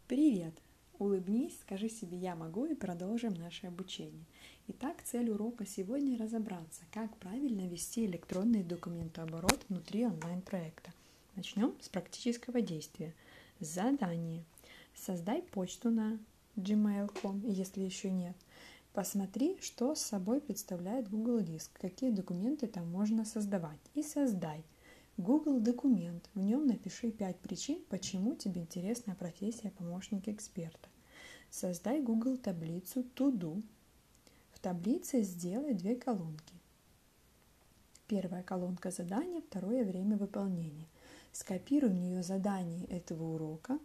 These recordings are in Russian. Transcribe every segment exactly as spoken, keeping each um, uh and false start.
Привет! Улыбнись, скажи себе «я могу» и продолжим наше обучение. Итак, цель урока сегодня разобраться, как правильно вести электронный документооборот внутри онлайн-проекта. Начнем с практического действия. Задание. Создай почту на джи мейл точка ком, если еще нет. Посмотри, что с собой представляет Google Диск, какие документы там можно создавать. И создай Google документ. В нем напиши пять причин, почему тебе интересна профессия помощника эксперта. Создай Google таблицу To Do. В таблице сделай две колонки. Первая колонка задания, второе время выполнения. Скопируй в нее задание этого урока.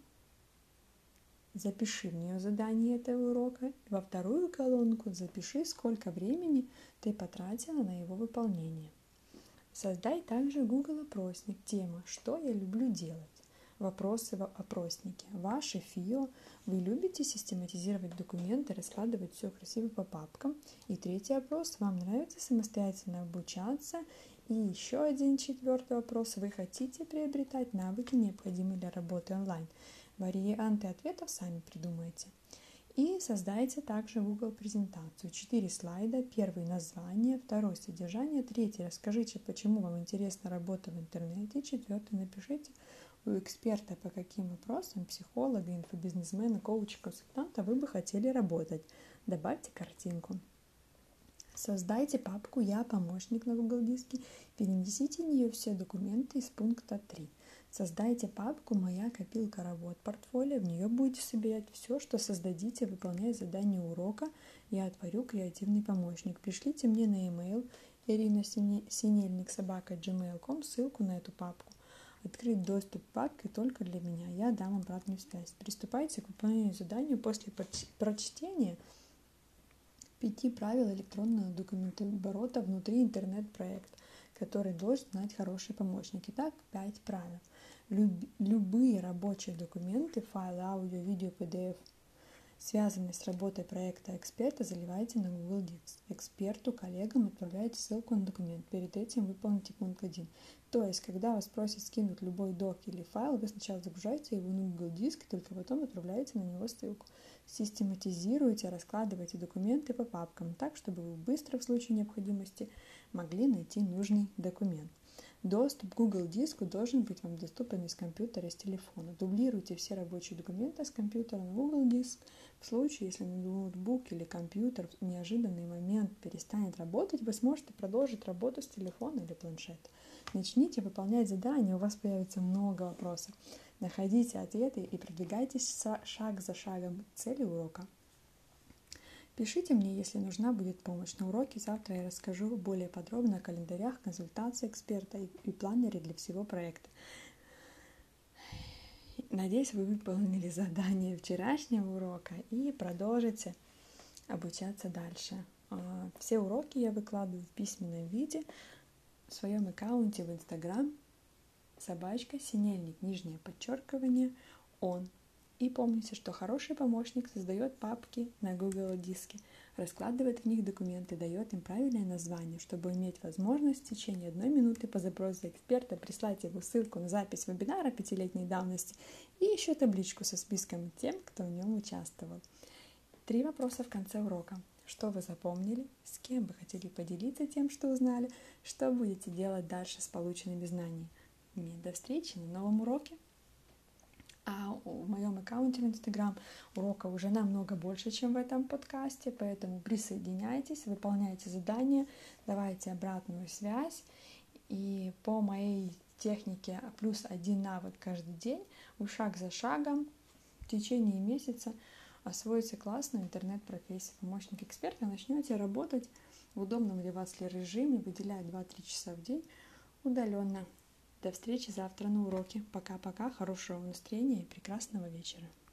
Запиши в нее задание этого урока. Во вторую колонку запиши, сколько времени ты потратила на его выполнение. Создай также Google опросник. Тема «Что я люблю делать?» Вопросы в опроснике. Ваше ФИО. Вы любите систематизировать документы, раскладывать все красиво по папкам? И третий вопрос. Вам нравится самостоятельно обучаться? И еще один четвертый вопрос. Вы хотите приобретать навыки, необходимые для работы онлайн? Варианты ответов сами придумайте. И создайте также Google презентацию. Четыре слайда. Первый — название, второй — содержание, третий — расскажите, почему вам интересна работа в интернете, четвертый — напишите у эксперта, по каким вопросам, психолога, инфобизнесмена, коуча, консультанта вы бы хотели работать. Добавьте картинку. Создайте папку «Я помощник» на Google Диске, перенесите в нее все документы из пункта три. Создайте папку «Моя копилка работ портфолио», в нее будете собирать все, что создадите, выполняя задание урока «Я творю креативный помощник». Пришлите мне на e-mail ирина синельник собака джи мейл точка ком ссылку на эту папку. Открыть доступ к папке только для меня, я дам обратную связь. Приступайте к выполнению задания после прочтения пяти правил электронного документооборота внутри интернет-проекта, который должен знать хороший помощник. Итак, пять правил. Люб, любые рабочие документы, файлы, аудио, видео, пи ди эф, связанные с работой проекта эксперта, заливайте на Google Диск. Эксперту, коллегам отправляйте ссылку на документ. Перед этим выполните пункт один. То есть, когда вас просят скинуть любой док или файл, вы сначала загружаете его на Google Диск, и только потом отправляете на него ссылку. Систематизируйте, раскладывайте документы по папкам так, чтобы вы быстро в случае необходимости могли найти нужный документ. Доступ к Google Диску должен быть вам доступен из компьютера, из телефона. Дублируйте все рабочие документы с компьютера на Google Диск. В случае, если ноутбук или компьютер в неожиданный момент перестанет работать, вы сможете продолжить работу с телефона или планшета. Начните выполнять задания, у вас появится много вопросов. Находите ответы и продвигайтесь шаг за шагом к цели урока. Пишите мне, если нужна будет помощь на уроке. Завтра я расскажу более подробно о календарях, консультации эксперта и планере для всего проекта. Надеюсь, вы выполнили задание вчерашнего урока и продолжите обучаться дальше. Все уроки я выкладываю в письменном виде в своем аккаунте в Instagram собачка синельник, нижнее подчеркивание, он. И помните, что хороший помощник создает папки на Google Диске, раскладывает в них документы, дает им правильное название, чтобы иметь возможность в течение одной минуты по запросу эксперта прислать его ссылку на запись вебинара пятилетней давности и еще табличку со списком тем, кто в нем участвовал. Три вопроса в конце урока. Что вы запомнили? С кем вы хотели поделиться тем, что узнали? Что будете делать дальше с полученными знаниями? До встречи на новом уроке! А в моем аккаунте в Instagram урока уже намного больше, чем в этом подкасте, поэтому присоединяйтесь, выполняйте задания, давайте обратную связь. И по моей технике плюс один навык каждый день, вы шаг за шагом в течение месяца освоите классную интернет-профессию помощник эксперта, начнете работать в удобном для вас режиме, выделяя два-три часа в день удаленно. До встречи завтра на уроке. Пока-пока, хорошего настроения и прекрасного вечера.